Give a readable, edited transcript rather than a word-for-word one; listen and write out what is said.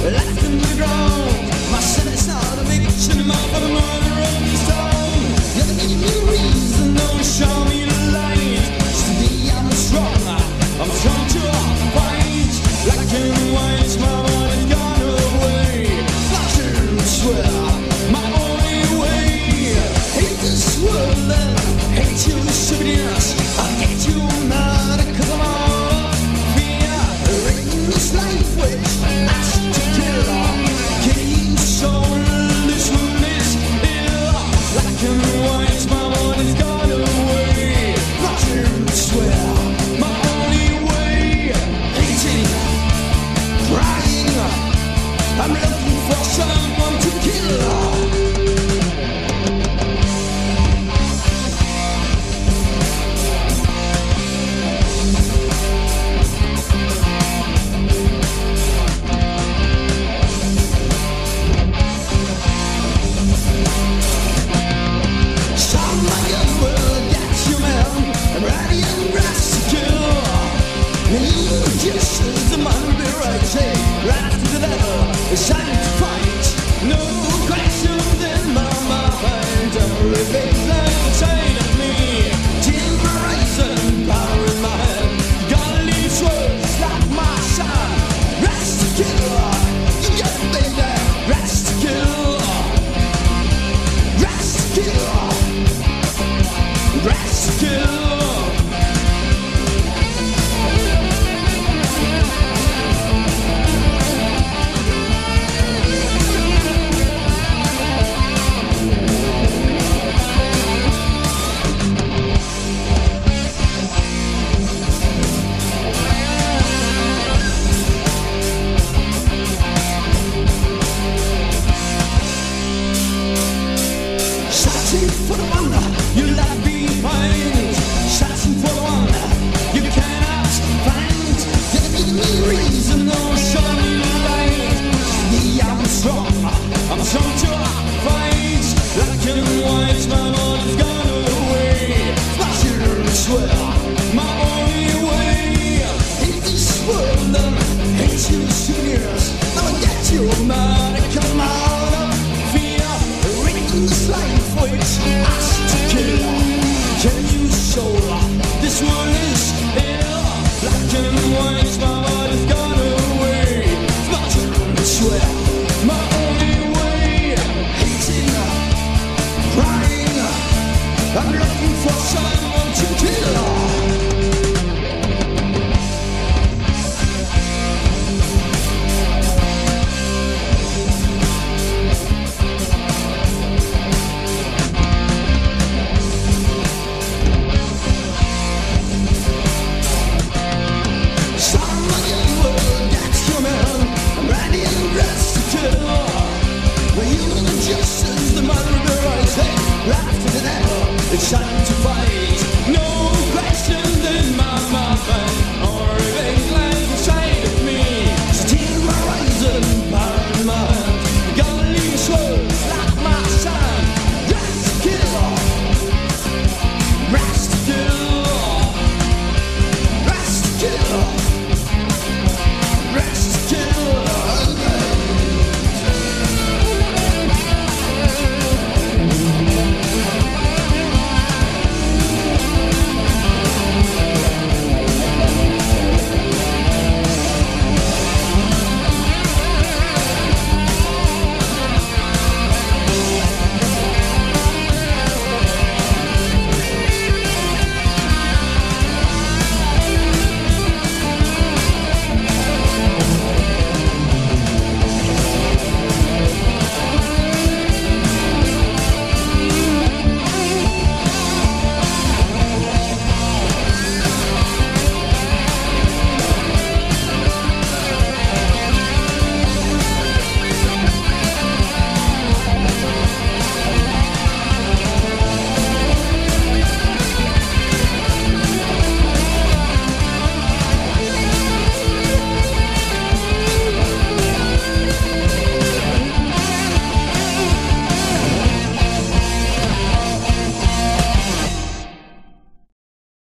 left in the ground. My sentence not a victim of the murder of the stone. You give me reason, don't show me the light. Today I'm strong, I'm strong to fight. Black and white, my body's gone away. Flash and swear, my only way. Hate this world and hate you souvenirs. I hate you mad cause I'm out of fear. Ring this life which asks to kill. Killing soul, this world is ill. Black and white, my body's gone away. Flash and swear, my only way. Hating, crying, I'm looking for someone to kill. It's time to fight. No questions in my mind. Everything's like the chain of me. Till horizon, power in my head. Gotta leave words like my son. Rest to kill. You get it, baby. Rest to kill. Rest to kill. Rest to kill. For the one you left behind, searching for the one you cannot find. Give me reason, no show me the light. Yeah, I'm strong to fight. Black and white, my body's gone away. Flashing and swear, my only way. Hate this world and hate you souvenirs. I'll get you mad and come out of fear. Ring this life which asks to kill. Can you soul this world?